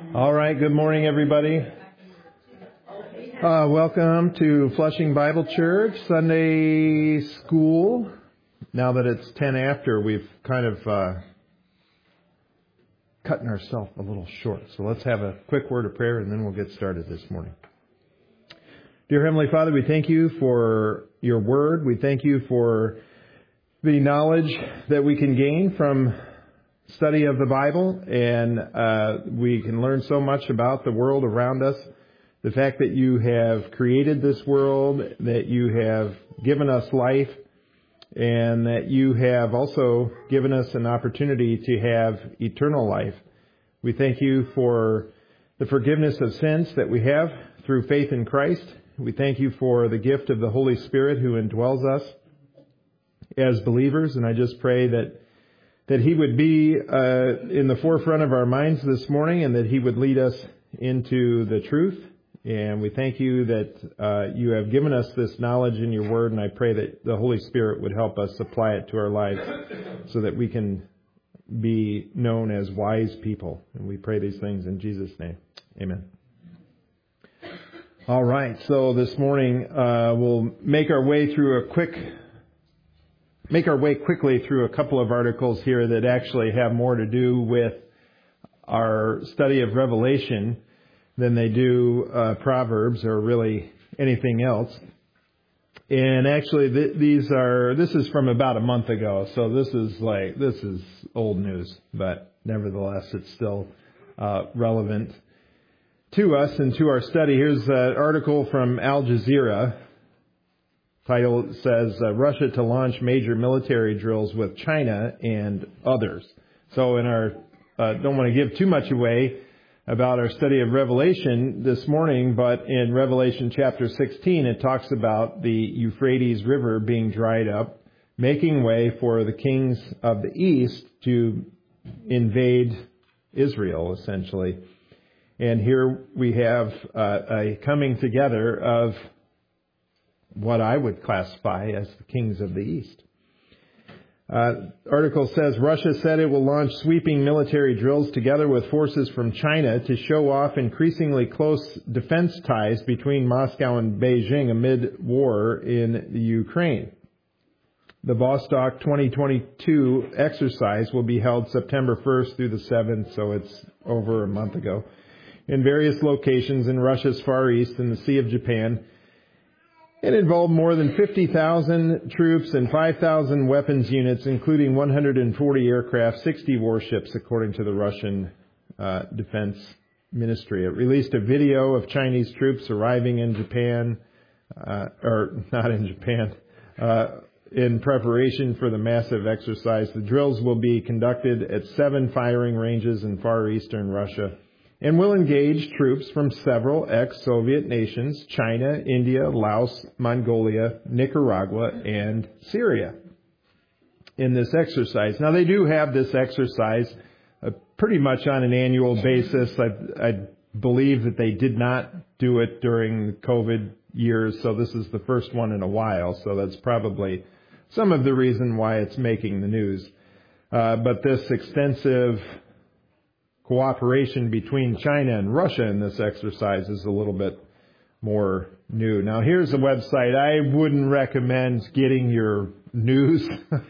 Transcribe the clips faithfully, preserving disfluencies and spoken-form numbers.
All right, good morning, everybody. Uh, welcome to Flushing Bible Church Sunday School. Now that it's ten after, we've kind of uh, cutting ourselves a little short. So let's have a quick word of prayer and then we'll get started this morning. Dear Heavenly Father, we thank you for your word. We thank you for the knowledge that we can gain from study of the Bible, and uh, we can learn so much about the world around us. The fact that you have created this world, that you have given us life, and that you have also given us an opportunity to have eternal life. We thank you for the forgiveness of sins that we have through faith in Christ. We thank you for the gift of the Holy Spirit who indwells us as believers, and I just pray that that He would be uh, in the forefront of our minds this morning, and that He would lead us into the truth. And we thank you that uh, you have given us this knowledge in your word, and I pray that the Holy Spirit would help us apply it to our lives so that we can be known as wise people. And we pray these things in Jesus' name. Amen. All right, so this morning uh, we'll make our way through a quick Make our way quickly through a couple of articles here that actually have more to do with our study of Revelation than they do uh, Proverbs or really anything else. And actually, th- these are this is from about a month ago, so this is like this is old news, but nevertheless, it's still uh, relevant to us and to our study. Here's an article from Al Jazeera. Title says, uh, Russia to launch major military drills with China and others. So in our, uh, don't want to give too much away about our study of Revelation this morning, but in Revelation chapter sixteen, it talks about the Euphrates River being dried up, making way for the kings of the east to invade Israel, essentially. And here we have uh, a coming together of what I would classify as the kings of the East. Uh, article says Russia said it will launch sweeping military drills together with forces from China to show off increasingly close defense ties between Moscow and Beijing amid war in the Ukraine. The Vostok twenty twenty-two exercise will be held September first through the seventh, so it's over a month ago, in various locations in Russia's Far East and the Sea of Japan. It involved more than fifty thousand troops and five thousand weapons units, including one hundred forty aircraft, sixty warships, according to the Russian uh, Defense Ministry. It released a video of Chinese troops arriving in Japan, uh, or not in Japan, uh, in preparation for the massive exercise. The drills will be conducted at seven firing ranges in far eastern Russia, and will engage troops from several ex-Soviet nations, China, India, Laos, Mongolia, Nicaragua, and Syria, in this exercise. Now, they do have this exercise uh, pretty much on an annual basis. I, I believe that they did not do it during the COVID years, so this is the first one in a while, so that's probably some of the reason why it's making the news. Uh, but this extensive cooperation between China and Russia in this exercise is a little bit more new. Now, here's a website. I wouldn't recommend getting your news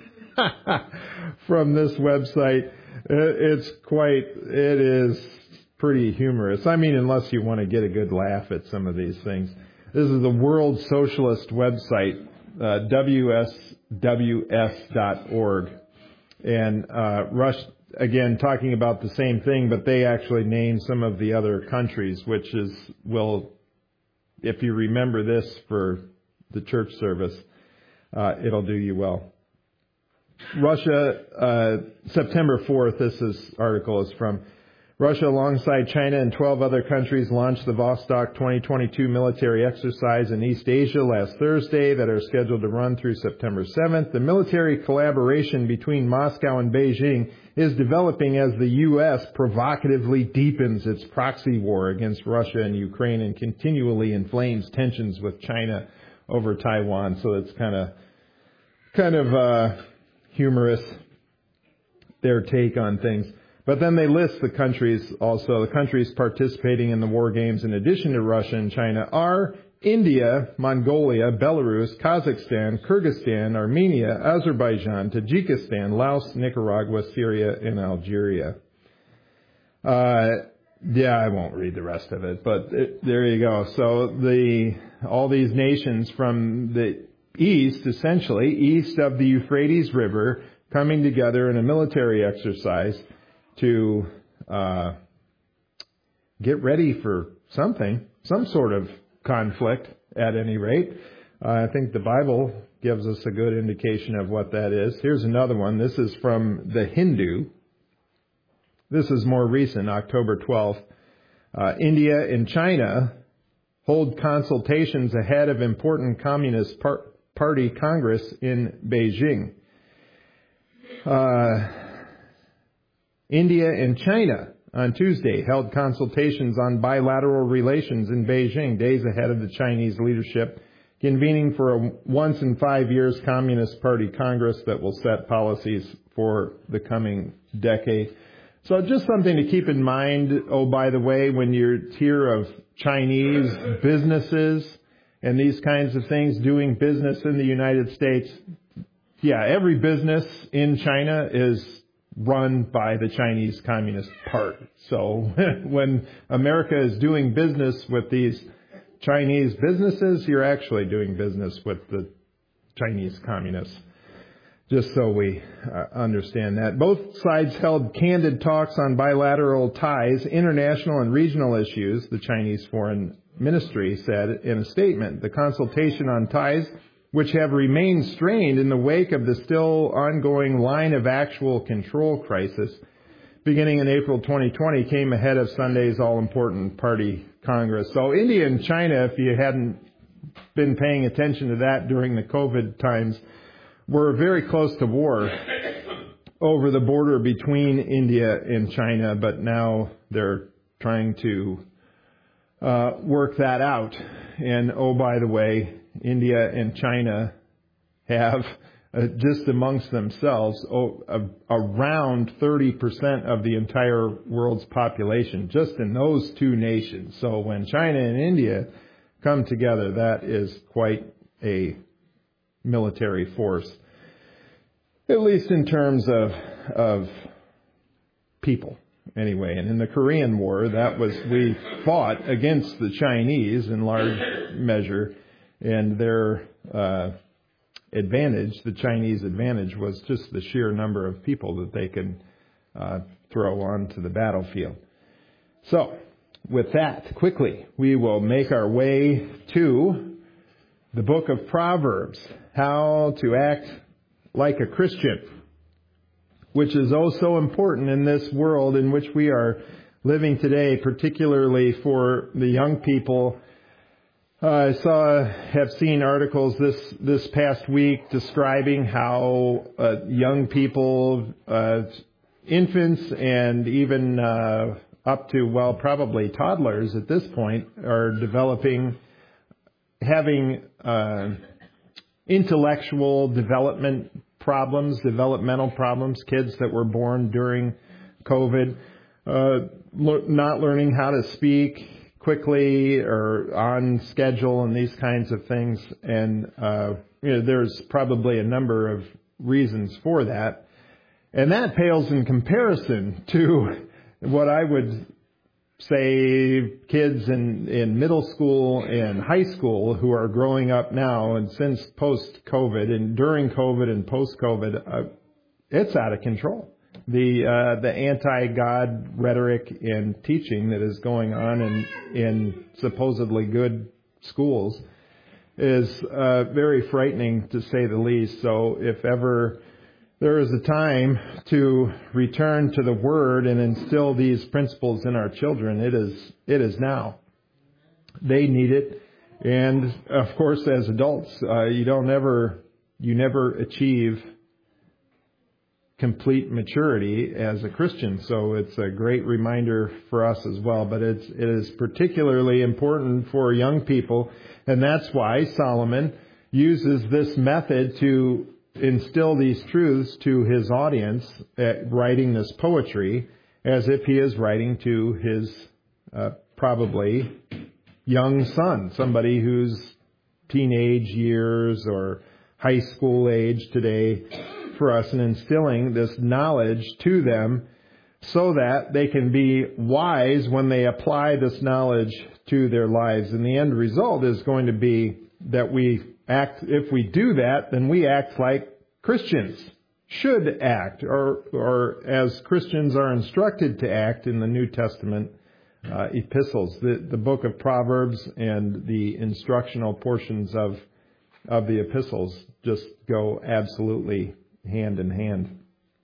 from this website. It's quite, it is pretty humorous. I mean, unless you want to get a good laugh at some of these things. This is the World Socialist website, uh, W S W S dot org. And uh, Russia, again, talking about the same thing, but they actually name some of the other countries, which is, will, if you remember this for the church service, uh, it'll do you well. Russia, uh, September fourth, this is, article is from Russia, alongside China and twelve other countries, launched the Vostok twenty twenty-two military exercise in East Asia last Thursday that are scheduled to run through September seventh. The military collaboration between Moscow and Beijing is developing as the U S provocatively deepens its proxy war against Russia and Ukraine and continually inflames tensions with China over Taiwan. So it's kind of kind of uh, humorous, their take on things. But then they list the countries also. The countries participating in the war games in addition to Russia and China are India, Mongolia, Belarus, Kazakhstan, Kyrgyzstan, Armenia, Azerbaijan, Tajikistan, Laos, Nicaragua, Syria, and Algeria. Uh, yeah, I won't read the rest of it, but it, there you go. So the all these nations from the east, essentially, east of the Euphrates River, coming together in a military exercise to uh, get ready for something, some sort of conflict at any rate. Uh, I think the Bible gives us a good indication of what that is. Here's another one. This is from the Hindu. This is more recent, October twelfth. Uh, India and China hold consultations ahead of important Communist par- Party Congress in Beijing. Uh, India and China on Tuesday held consultations on bilateral relations in Beijing, days ahead of the Chinese leadership convening for a once in five years Communist Party Congress that will set policies for the coming decade. So just something to keep in mind, oh, by the way, when you hear of Chinese businesses and these kinds of things doing business in the United States, yeah, every business in China is run by the Chinese Communist Party. So when America is doing business with these Chinese businesses, you're actually doing business with the Chinese communists. Just so we uh, understand that. Both sides held candid talks on bilateral ties, international and regional issues, the Chinese Foreign Ministry said in a statement. The consultation on ties, which have remained strained in the wake of the still ongoing line of actual control crisis, beginning in April twenty twenty, came ahead of Sunday's all-important party Congress. So India and China, if you hadn't been paying attention to that during the COVID times, were very close to war over the border between India and China, but now they're trying to uh, work that out. And oh, by the way, India and China have, uh, just amongst themselves, oh, uh, around thirty percent of the entire world's population, just in those two nations. So when China and India come together, that is quite a military force, at least in terms of of people, anyway. And in the Korean War, that was, we fought against the Chinese in large measure, and their uh, advantage, the Chinese advantage, was just the sheer number of people that they could uh, throw onto the battlefield. So, with that, quickly, we will make our way to the book of Proverbs, how to act like a Christian, which is oh so important in this world in which we are living today, particularly for the young people. Uh, I saw, have seen articles this this past week describing how uh, young people, uh, infants, and even uh, up to, well, probably toddlers at this point, are developing, having uh, intellectual development problems, developmental problems, kids that were born during COVID, uh, lo- not learning how to speak quickly or on schedule and these kinds of things. And, uh, you know, there's probably a number of reasons for that. And that pales in comparison to what I would say kids in, in middle school and high school who are growing up now, and since post-COVID and during COVID and post-COVID, uh, it's out of control. The uh, the anti-God rhetoric and teaching that is going on in, in supposedly good schools is uh, very frightening, to say the least. So if ever there is a time to return to the Word and instill these principles in our children, it is it is now. They need it, and of course, as adults, uh, you don't ever you never achieve complete maturity as a Christian. So it's a great reminder for us as well. But it's it is particularly important for young people, and that's why Solomon uses this method to instill these truths to his audience, at writing this poetry, as if he is writing to his uh, probably young son, somebody who's teenage years or high school age today for us, and instilling this knowledge to them so that they can be wise when they apply this knowledge to their lives. And the end result is going to be that we act, if we do that, then we act like Christians should act, or, or as Christians are instructed to act in the New Testament uh, epistles. The, the book of Proverbs and the instructional portions of of the epistles just go absolutely hand in hand.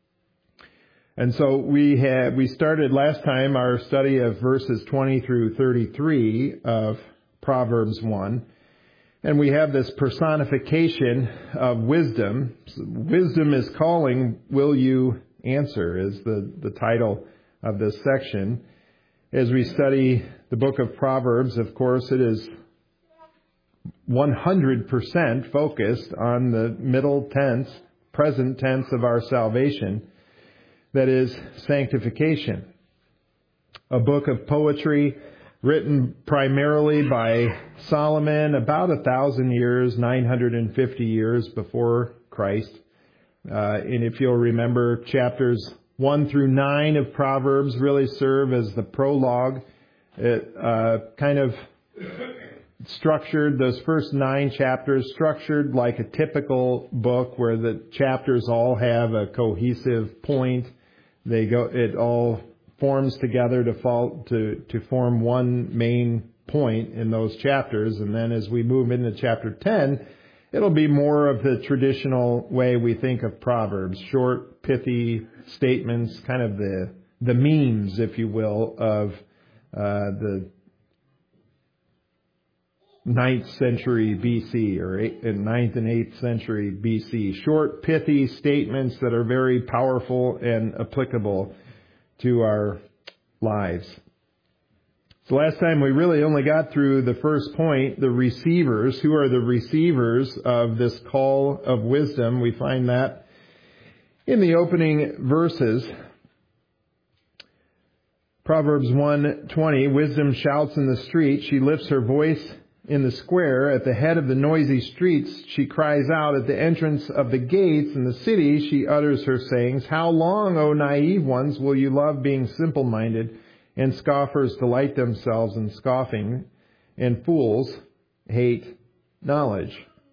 And so we had we started last time our study of verses twenty through thirty-three of Proverbs one. And we have this personification of wisdom. Wisdom is calling, will you answer, is the, the title of this section. As we study the book of Proverbs, of course, it is one hundred percent focused on the middle tense, present tense of our salvation, that is sanctification. A book of poetry written primarily by Solomon about a thousand years, nine hundred fifty years before Christ. Uh, and if you'll remember, chapters one through nine of Proverbs really serve as the prologue. It uh, kind of structured, those first nine chapters, structured like a typical book where the chapters all have a cohesive point. They go, it all forms together to fall, to, to form one main point in those chapters. And then as we move into chapter ten, it'll be more of the traditional way we think of Proverbs. Short, pithy statements, kind of the, the memes, if you will, of uh, the ninth century B C or eighth, ninth and eighth century B C. Short, pithy statements that are very powerful and applicable to our lives. So last time we really only got through the first point, the receivers. Who are the receivers of this call of wisdom? We find that in the opening verses. Proverbs one twenty, wisdom shouts in the street. She lifts her voice in the square. At the head of the noisy streets, she cries out. At the entrance of the gates in the city, she utters her sayings. How long, O naive ones, will you love being simple-minded, and scoffers delight themselves in scoffing, and fools hate knowledge?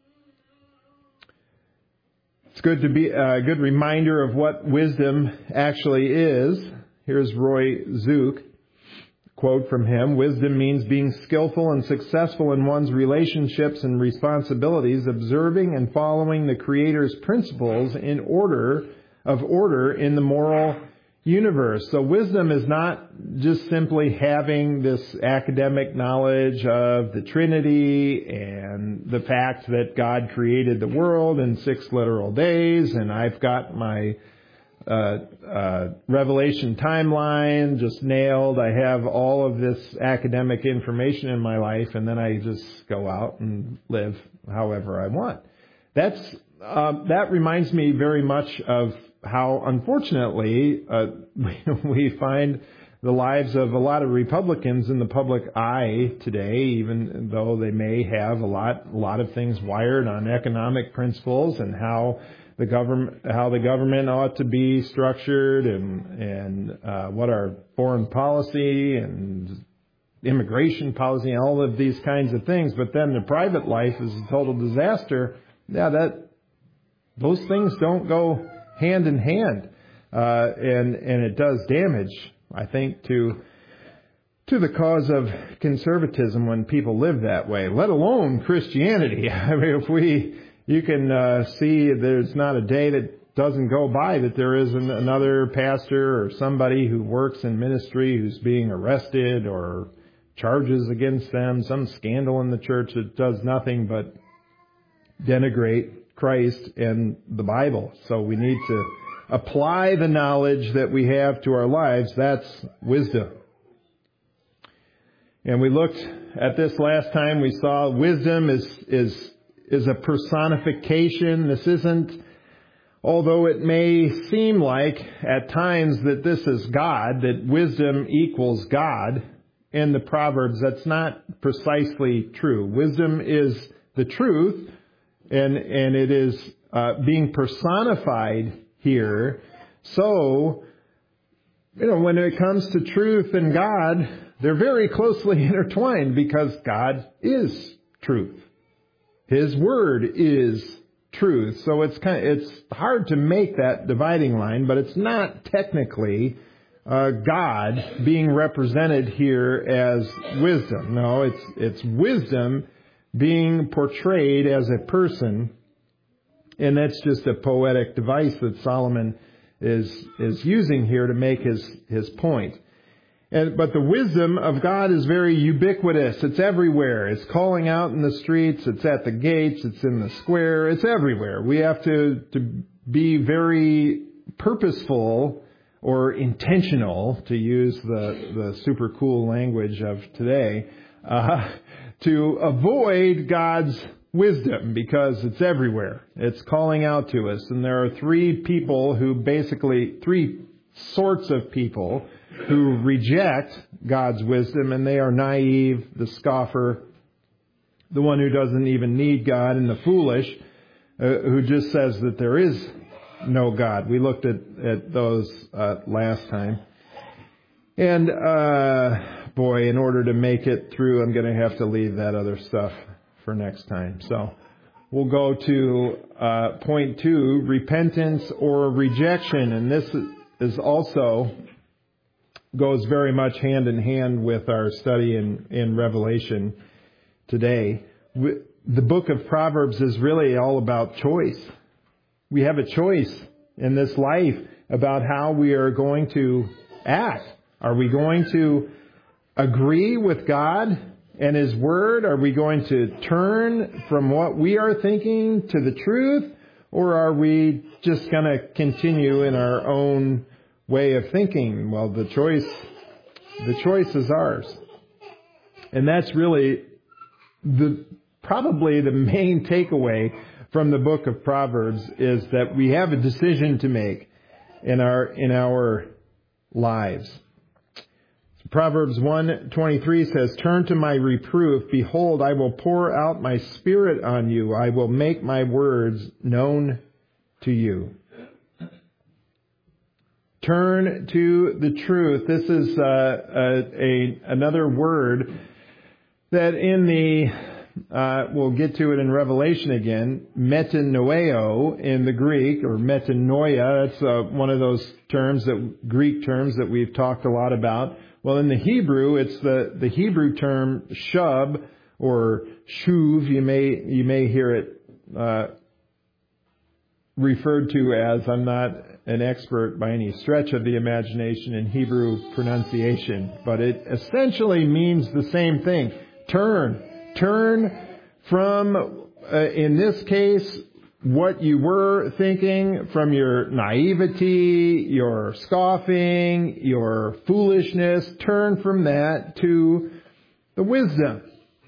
It's good to be a good reminder of what wisdom actually is. Here's Roy Zook. Quote from him, wisdom means being skillful and successful in one's relationships and responsibilities, observing and following the Creator's principles in order of order in the moral universe. So wisdom is not just simply having this academic knowledge of the Trinity and the fact that God created the world in six literal days, and I've got my Uh, uh, Revelation timeline just nailed. I have all of this academic information in my life, and then I just go out and live however I want. That's uh, that reminds me very much of how, unfortunately, uh, we find the lives of a lot of Republicans in the public eye today, even though they may have a lot, a lot of things wired on economic principles and how the government, how the government ought to be structured, and and uh, what our foreign policy and immigration policy, and all of these kinds of things. But then the private life is a total disaster. Yeah, that those things don't go hand in hand, uh, and and it does damage, I think, to to the cause of conservatism when people live that way. Let alone Christianity. I mean, if we You can uh, see there's not a day that doesn't go by that there isn't another pastor or somebody who works in ministry who's being arrested or charges against them, some scandal in the church that does nothing but denigrate Christ and the Bible. So we need to apply the knowledge that we have to our lives. That's wisdom. And we looked at this last time. We saw wisdom is is is a personification. This isn't although it may seem like at times that this is God, that wisdom equals God in the Proverbs, that's not precisely true. Wisdom is the truth, and, and it is uh, being personified here. So, you know, when it comes to truth and God, they're very closely intertwined because God is truth. His word is truth. So it's kind of, it's hard to make that dividing line, but it's not technically uh, God being represented here as wisdom. No, it's it's wisdom being portrayed as a person, and that's just a poetic device that Solomon is is using here to make his his point. And, but the wisdom of God is very ubiquitous. It's everywhere. It's calling out in the streets. It's at the gates. It's in the square. It's everywhere. We have to, to be very purposeful or intentional, to use the, the super cool language of today, uh, to avoid God's wisdom, because it's everywhere. It's calling out to us. And there are three people who basically, three sorts of people who reject God's wisdom, and they are naive, the scoffer, the one who doesn't even need God, and the foolish, uh, who just says that there is no God. We looked at, at those uh, last time. And, uh, boy, in order to make it through, I'm going to have to leave that other stuff for next time. So we'll go to uh, point two, repentance or rejection. And this is also goes very much hand in hand with our study in, in Revelation today. We, the book of Proverbs is really all about choice. We have a choice in this life about how we are going to act. Are we going to agree with God and His Word? Are we going to turn from what we are thinking to the truth? Or are we just going to continue in our own way of thinking? Well, the choice, the choice is ours. And that's really the, probably the main takeaway from the book of Proverbs, is that we have a decision to make in our, in our lives. Proverbs one twenty-three says, "Turn to my reproof. Behold, I will pour out my spirit on you. I will make my words known to you." Turn to the truth. This is uh, a, a another word that in the, uh, we'll get to it in Revelation again, metanoeo in the Greek, or metanoia. That's uh, one of those terms, that Greek terms that we've talked a lot about. Well, in the Hebrew, it's the, the Hebrew term shub or shuv. You may you may hear it uh, referred to as, I'm not an expert by any stretch of the imagination in Hebrew pronunciation, but it essentially means the same thing. Turn. Turn from, uh, in this case, what you were thinking, from your naivety, your scoffing, your foolishness. Turn from that to the wisdom.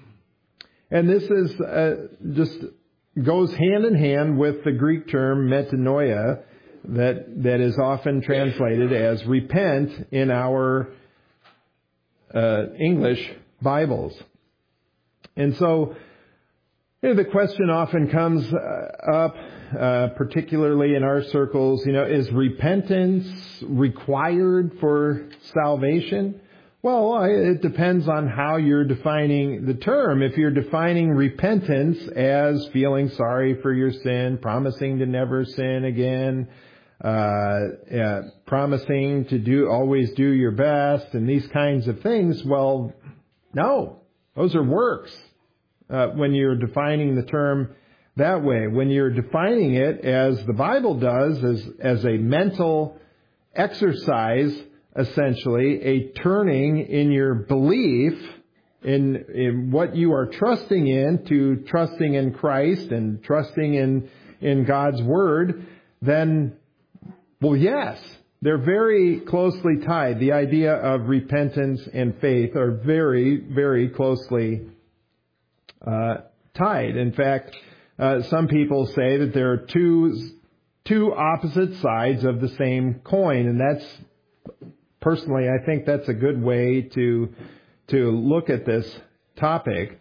And this is uh, just goes hand in hand with the Greek term metanoia, that that is often translated as repent in our uh, English Bibles. And so, you know, the question often comes uh, up, uh, particularly in our circles, you know, is repentance required for salvation? Well, it depends on how you're defining the term. If you're defining repentance as feeling sorry for your sin, promising to never sin again, uh, yeah, promising to do always do your best, and these kinds of things, well, no, those are works. Uh, when you're defining the term that way, when you're defining it as the Bible does, as as a mental exercise, essentially a turning in your belief in in what you are trusting in, to trusting in Christ and trusting in in God's Word, then, well, yes, they're very closely tied. The idea of repentance and faith are very, very closely uh, tied. In fact, uh, some people say that there are two two opposite sides of the same coin. And that's, personally, I think that's a good way to, to look at this topic.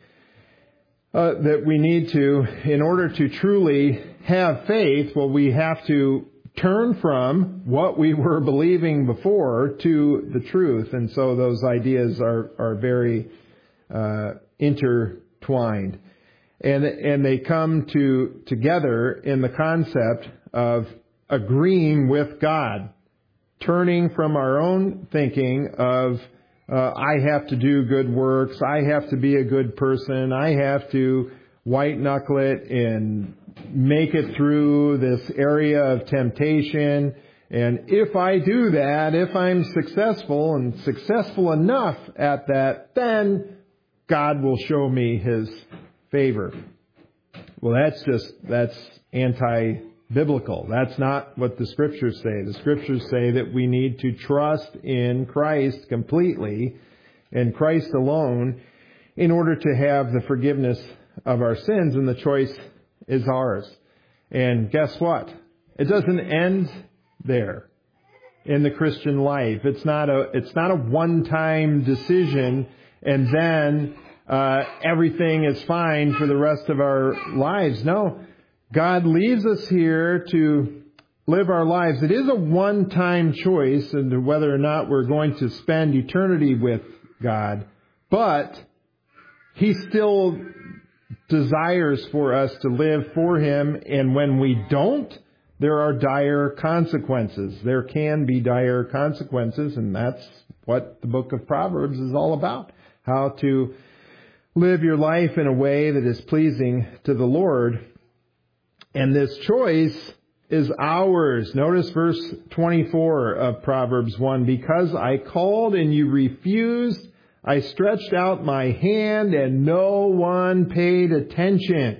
Uh, that we need to, in order to truly have faith, well, we have to turn from what we were believing before to the truth. And so those ideas are, are very uh, intertwined. And, and they come to together in the concept of agreeing with God, turning from our own thinking of Uh, I have to do good works. I have to be a good person. I have to white knuckle it and make it through this area of temptation. And if I do that, if I'm successful and successful enough at that, then God will show me His favor. Well, that's just, that's anti-biblical. That's not what the Scriptures say. The Scriptures say that we need to trust in Christ completely, and Christ alone, in order to have the forgiveness of our sins, and the choice is ours. And guess what? It doesn't end there in the Christian life. It's not a, it's not a one-time decision and then uh, everything is fine for the rest of our lives. No. God leaves us here to live our lives. It is a one-time choice as to whether or not we're going to spend eternity with God, but He still desires for us to live for Him, and when we don't, there are dire consequences. There can be dire consequences, and that's what the book of Proverbs is all about. How to live your life in a way that is pleasing to the Lord. And this choice is ours. Notice verse twenty-four of Proverbs one. Because I called and you refused, I stretched out my hand and no one paid attention.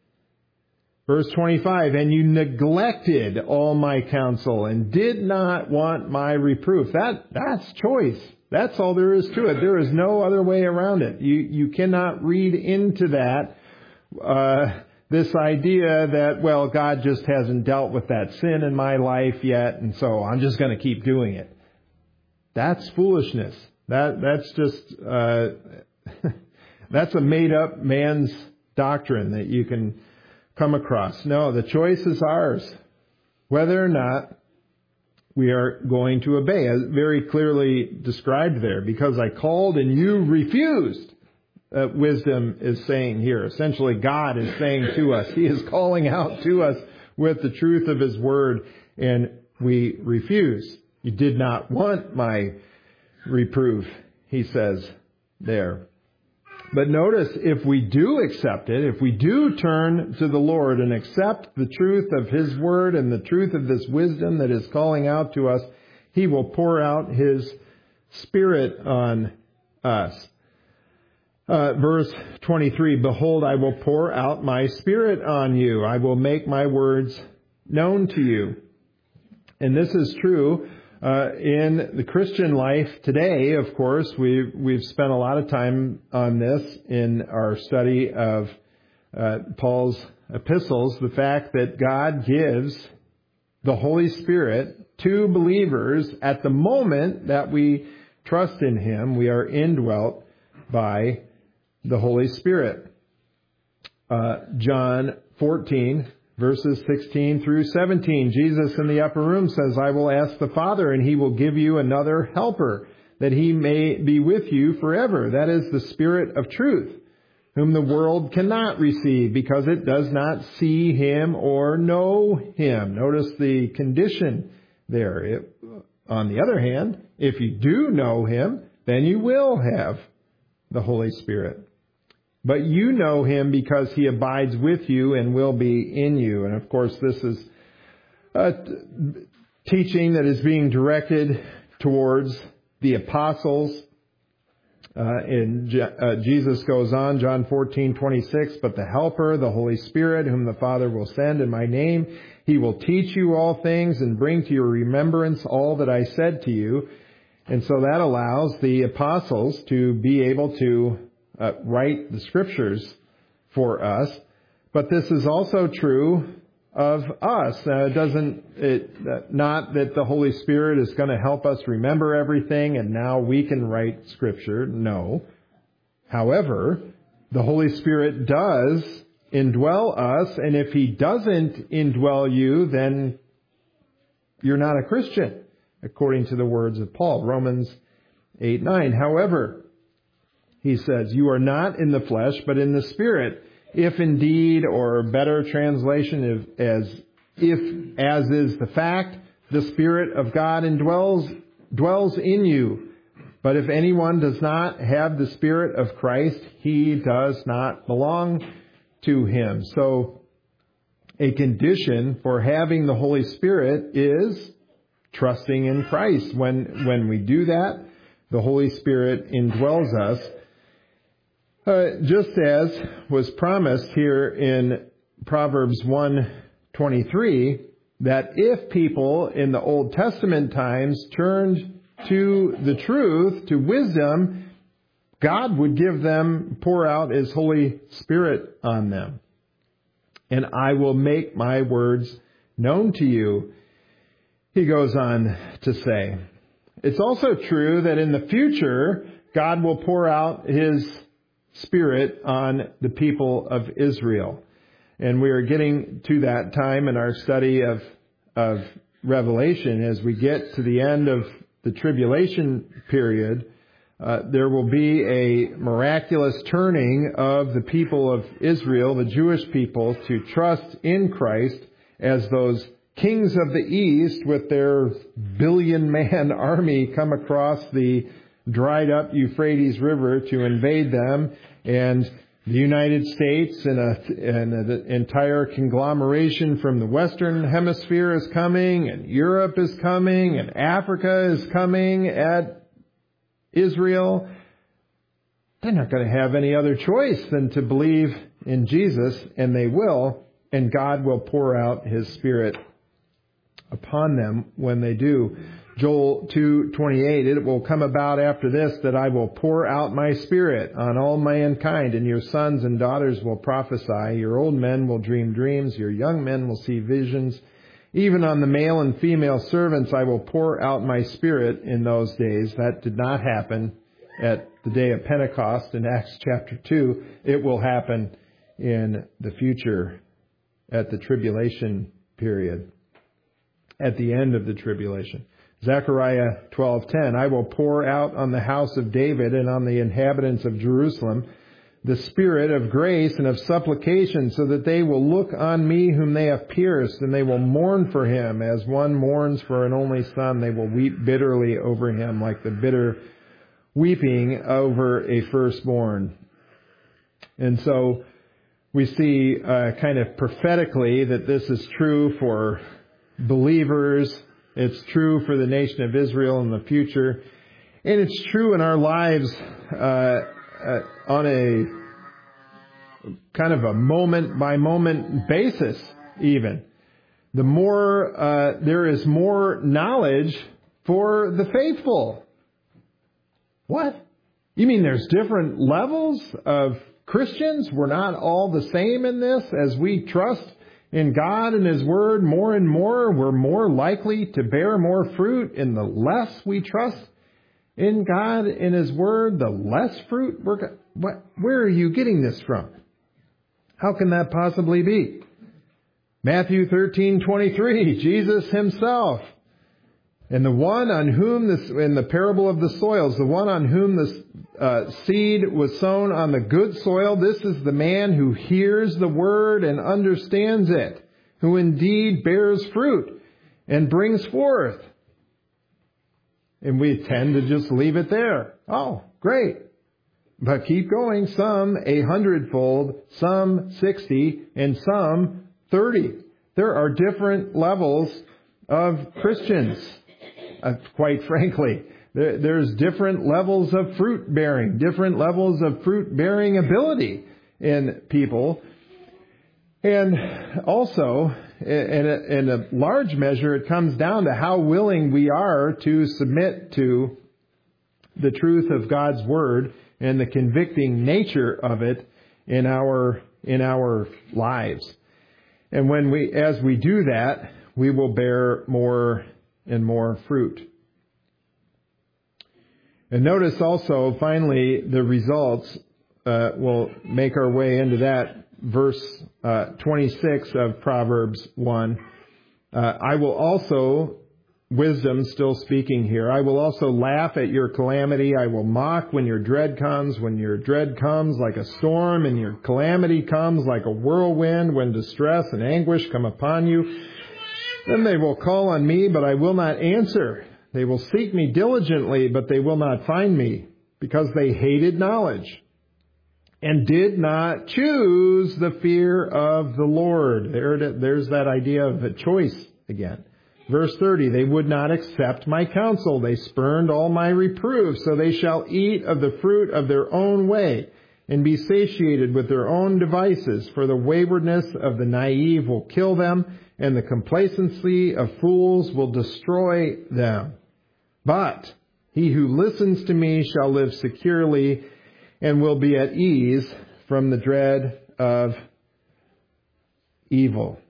Verse twenty-five. And you neglected all my counsel and did not want my reproof. That, that's choice. That's all there is to it. There is no other way around it. You, you cannot read into that, uh, this idea that, well, God just hasn't dealt with that sin in my life yet, and so I'm just going to keep doing it. That's foolishness. That that's just uh, that's a made-up man's doctrine that you can come across. No, the choice is ours, whether or not we are going to obey. As very clearly described there, because I called and you refused. Uh, wisdom is saying here. Essentially, God is saying to us, He is calling out to us with the truth of His Word, and we refuse. You did not want my reproof, He says there. But notice, if we do accept it, if we do turn to the Lord and accept the truth of His Word and the truth of this wisdom that is calling out to us, He will pour out His Spirit on us. Uh, verse twenty-three, Behold, I will pour out my Spirit on you. I will make my words known to you. And this is true uh, in the Christian life today. Of course, we've, we've spent a lot of time on this in our study of uh, Paul's epistles. The fact that God gives the Holy Spirit to believers at the moment that we trust in Him. We are indwelt by the Holy Spirit. Uh, John fourteen, verses sixteen through seventeen. Jesus in the upper room says, I will ask the Father, and He will give you another helper, that He may be with you forever. That is the Spirit of truth, whom the world cannot receive, because it does not see Him or know Him. Notice the condition there. It, on the other hand, if you do know Him, then you will have the Holy Spirit. But you know Him because He abides with you and will be in you. And of course, this is a teaching that is being directed towards the apostles. Uh, and uh, Jesus goes on, John fourteen twenty-six, But the Helper, the Holy Spirit, whom the Father will send in my name, He will teach you all things and bring to your remembrance all that I said to you. And so that allows the apostles to be able to Uh, write the Scriptures for us. But this is also true of us. Uh, it doesn't, it, uh, not that the Holy Spirit is going to help us remember everything and now we can write Scripture. No. However, the Holy Spirit does indwell us, and if He doesn't indwell you, then you're not a Christian, according to the words of Paul, Romans eight nine. However, he says, you are not in the flesh, but in the Spirit, if indeed, or better translation, if, as if, as is the fact, the Spirit of God indwells, dwells in you. But if anyone does not have the Spirit of Christ, he does not belong to Him. So, a condition for having the Holy Spirit is trusting in Christ. When, when we do that, the Holy Spirit indwells us. Uh, just as was promised here in Proverbs one twenty-three, that if people in the Old Testament times turned to the truth, to wisdom, God would give them, pour out His Holy Spirit on them. And I will make my words known to you, he goes on to say. It's also true that in the future, God will pour out His Spirit on the people of Israel. And we are getting to that time in our study of, of Revelation. As we get to the end of the tribulation period, uh, there will be a miraculous turning of the people of Israel, the Jewish people, to trust in Christ as those kings of the East with their billion-man army come across the dried-up Euphrates River to invade them, and the United States and, a, and an entire conglomeration from the Western Hemisphere is coming, and Europe is coming, and Africa is coming at Israel. They're not going to have any other choice than to believe in Jesus, and they will, and God will pour out His Spirit upon them when they do. Joel two twenty-eight, it will come about after this that I will pour out my Spirit on all mankind, and your sons and daughters will prophesy, your old men will dream dreams, your young men will see visions. Even on the male and female servants I will pour out my Spirit in those days. That did not happen at the day of Pentecost in Acts chapter two. It will happen in the future at the tribulation period, at the end of the tribulation. Zechariah twelve ten, I will pour out on the house of David and on the inhabitants of Jerusalem the Spirit of grace and of supplication, so that they will look on me whom they have pierced, and they will mourn for him as one mourns for an only son. They will weep bitterly over him like the bitter weeping over a firstborn. And so we see uh, kind of prophetically that this is true for believers. It's true for the nation of Israel in the future. And it's true in our lives uh, uh, on a kind of a moment-by-moment basis even. The more, uh, there is more knowledge for the faithful. What? You mean there's different levels of Christians? We're not all the same in this as we trust in God and His Word more and more. We're more likely to bear more fruit, and the less we trust in God and His Word, the less fruit we're. What? Where are you getting this from? How can that possibly be? Matthew thirteen twenty-three, Jesus Himself. And the one on whom this, in the parable of the soils, the one on whom the uh, seed was sown on the good soil, this is the man who hears the word and understands it, who indeed bears fruit and brings forth. And we tend to just leave it there. Oh, great. But keep going. Some a hundredfold, some sixty, and some thirty. There are different levels of Christians. Uh, quite frankly, there, there's different levels of fruit bearing, different levels of fruit bearing ability in people. And also, in a, in a large measure, it comes down to how willing we are to submit to the truth of God's Word and the convicting nature of it in our, in our lives. And when we, as we do that, we will bear more and more fruit. And notice also, finally, the results, uh, we'll make our way into that, verse uh, twenty-six of Proverbs one. Uh, I will also, wisdom still speaking here, I will also laugh at your calamity. I will mock when your dread comes. When your dread comes like a storm and your calamity comes like a whirlwind, when distress and anguish come upon you, then they will call on me, but I will not answer. They will seek me diligently, but they will not find me, because they hated knowledge and did not choose the fear of the Lord. There, there's that idea of a choice again. Verse thirty, they would not accept my counsel. They spurned all my reproof. So they shall eat of the fruit of their own way and be satiated with their own devices. For the waywardness of the naive will kill them, and the complacency of fools will destroy them. But he who listens to me shall live securely and will be at ease from the dread of evil.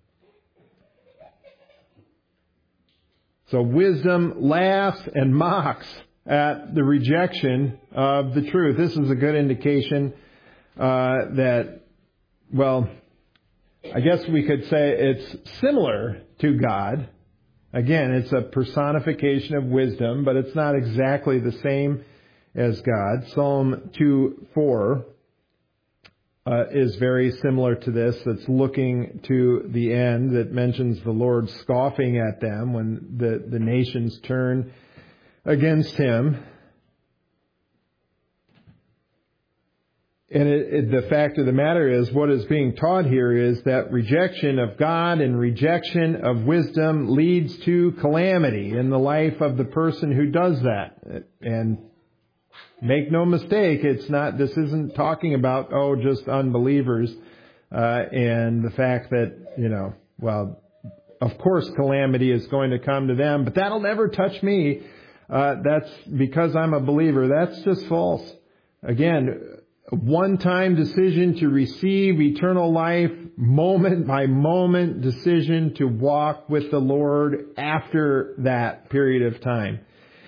So wisdom laughs and mocks at the rejection of the truth. This is a good indication uh, that, well, I guess we could say it's similar to God. Again, it's a personification of wisdom, but it's not exactly the same as God. Psalm two four uh, is very similar to this. It's looking to the end, that mentions the Lord scoffing at them when the, the nations turn against Him. And it, it, the fact of the matter is, what is being taught here is that rejection of God and rejection of wisdom leads to calamity in the life of the person who does that. And make no mistake, it's not. This isn't talking about, oh, just unbelievers uh, and the fact that, you know, well, of course calamity is going to come to them, but that'll never touch me. Uh, that's because I'm a believer. That's just false. Again, a one-time decision to receive eternal life, moment by moment decision to walk with the Lord after that period of time.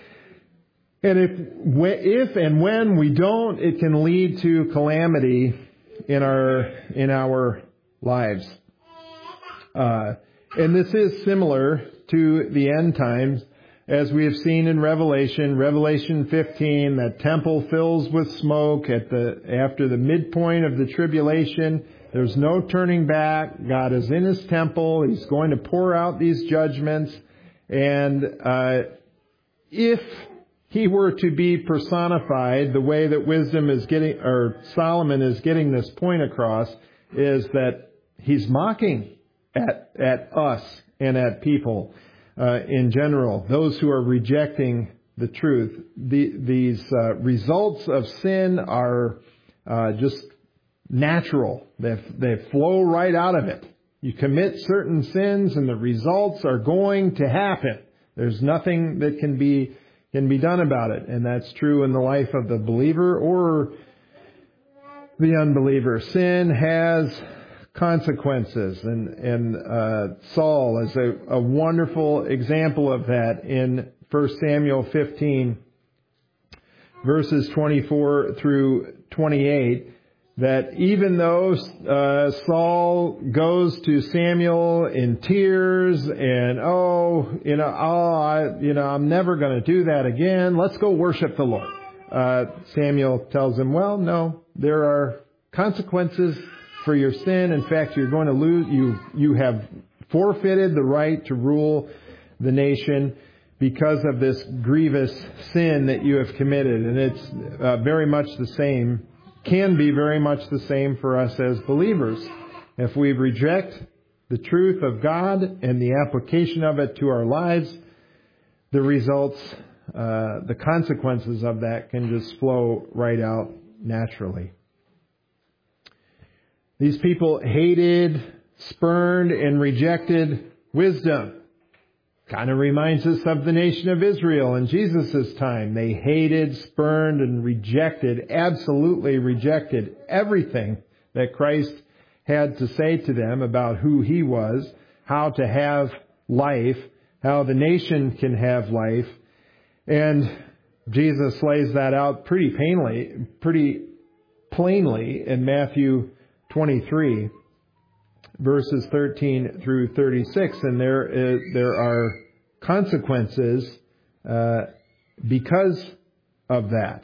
And if, if and when we don't, it can lead to calamity in our in our lives. Uh, and this is similar to the end times, as we have seen in Revelation, Revelation fifteen, that temple fills with smoke at the after the midpoint of the tribulation. There's no turning back. God is in His temple. He's going to pour out these judgments. And uh, if He were to be personified, the way that wisdom is getting, or Solomon is getting this point across, is that he's mocking at at us and at people. Uh, in general, those who are rejecting the truth. The, these uh, results of sin are uh, just natural. They they flow right out of it. You commit certain sins, and the results are going to happen. There's nothing that can be can be done about it, and that's true in the life of the believer or the unbeliever. Sin has consequences, and and uh, Saul is a, a wonderful example of that in First Samuel fifteen, verses twenty-four through twenty-eight. That even though uh, Saul goes to Samuel in tears and oh you know oh I, you know I'm never going to do that again. Let's go worship the Lord. Uh, Samuel tells him, well, no, there are consequences for your sin. In fact, you're going to lose, you, you have forfeited the right to rule the nation because of this grievous sin that you have committed. And it's uh, very much the same, can be very much the same for us as believers. If we reject the truth of God and the application of it to our lives, the results, uh, the consequences of that can just flow right out naturally. These people hated, spurned, and rejected wisdom. Kind of reminds us of the nation of Israel in Jesus' time. They hated, spurned, and rejected, absolutely rejected everything that Christ had to say to them about who He was, how to have life, how the nation can have life. And Jesus lays that out pretty plainly, pretty plainly in Matthew twenty-three, verses thirteen through thirty-six. And there is, there are consequences uh, because of that.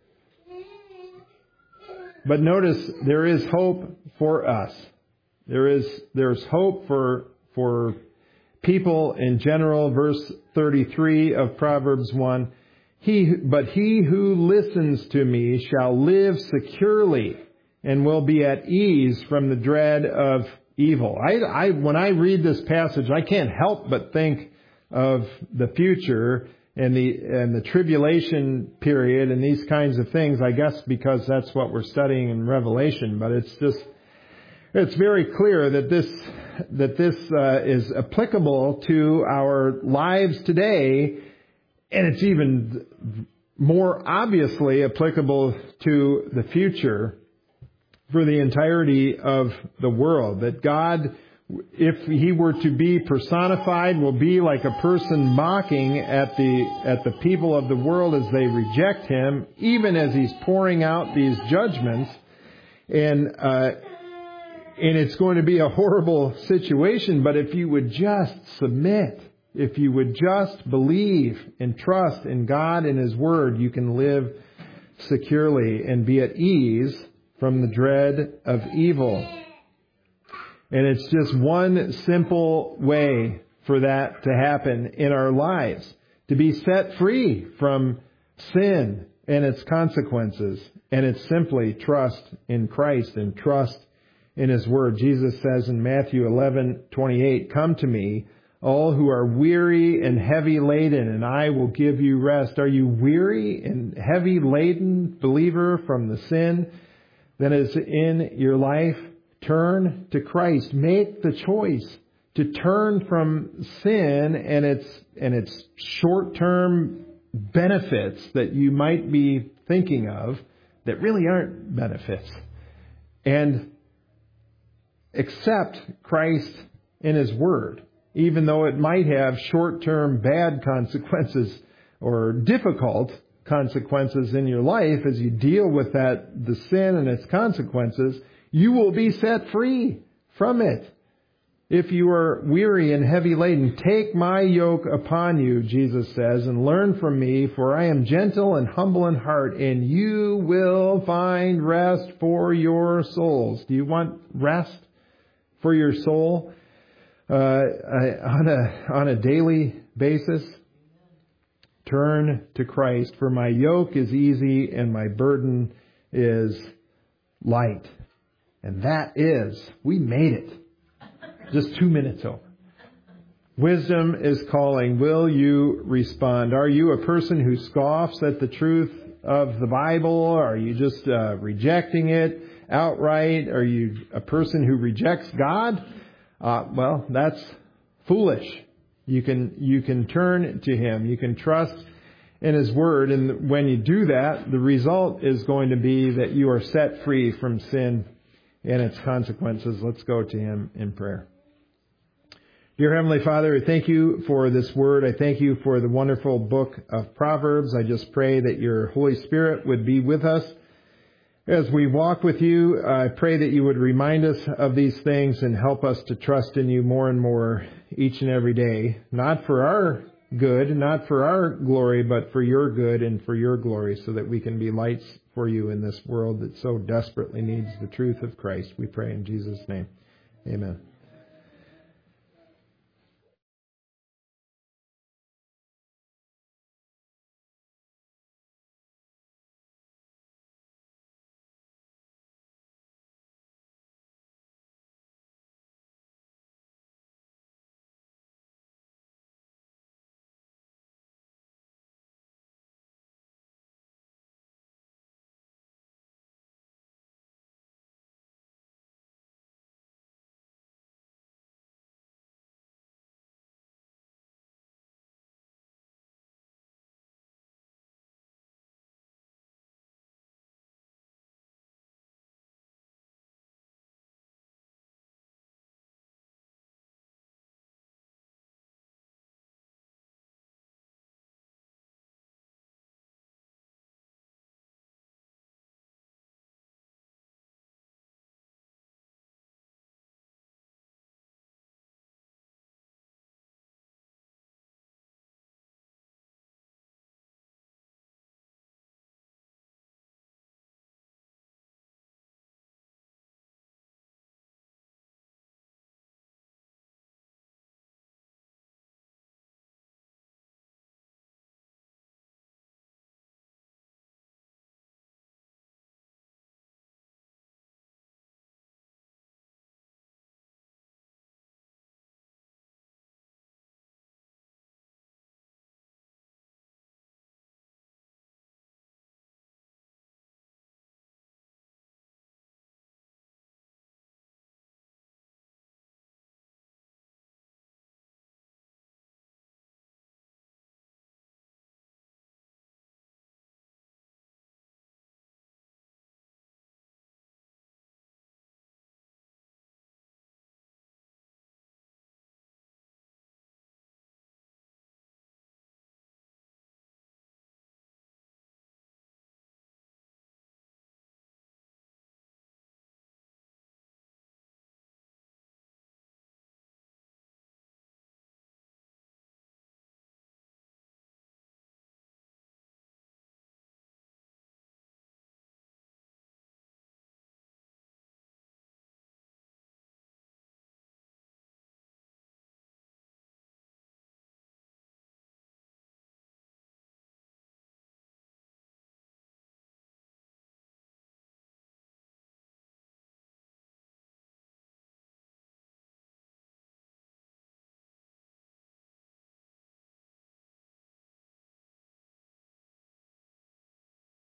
But notice there is hope for us. There is there's hope for for people in general. Verse thirty-three of Proverbs one. He, but he who listens to me shall live securely and will be at ease from the dread of evil. I, I, when I read this passage, I can't help but think of the future and the, and the tribulation period and these kinds of things, I guess because that's what we're studying in Revelation. But it's just, it's very clear that this, that this uh, is applicable to our lives today. And it's even more obviously applicable to the future for the entirety of the world. That God, if He were to be personified, will be like a person mocking at the at the people of the world as they reject Him, even as He's pouring out these judgments. And uh, and it's going to be a horrible situation. But if you would just submit, if you would just believe and trust in God and His Word, you can live securely and be at ease from the dread of evil. And it's just one simple way for that to happen in our lives. To be set free from sin and its consequences. And it's simply trust in Christ and trust in His Word. Jesus says in Matthew eleven twenty-eight, "Come to me, all who are weary and heavy laden, and I will give you rest." Are you weary and heavy laden, believer, from the sin that is in your life? Turn to Christ. Make the choice to turn from sin and its and its short-term benefits that you might be thinking of that really aren't benefits, and accept Christ in His Word. Even though it might have short-term bad consequences or difficult consequences in your life as you deal with that, the sin and its consequences, you will be set free from it. If you are weary and heavy laden, take my yoke upon you, Jesus says, and learn from me, for I am gentle and humble in heart, and you will find rest for your souls. Do you want rest for your soul? Uh, on a on a daily basis, turn to Christ. For my yoke is easy and my burden is light. And that is, we made it. Just two minutes over. Wisdom is calling. Will you respond? Are you a person who scoffs at the truth of the Bible? Are you just uh, rejecting it outright? Are you a person who rejects God? Uh, well, that's foolish. You can you can turn to Him. You can trust in His Word. And when you do that, the result is going to be that you are set free from sin and its consequences. Let's go to Him in prayer. Dear Heavenly Father, I thank You for this Word. I thank You for the wonderful book of Proverbs. I just pray that Your Holy Spirit would be with us as we walk with You. I pray that You would remind us of these things and help us to trust in You more and more each and every day. Not for our good, not for our glory, but for Your good and for Your glory, so that we can be lights for You in this world that so desperately needs the truth of Christ. We pray in Jesus' name. Amen.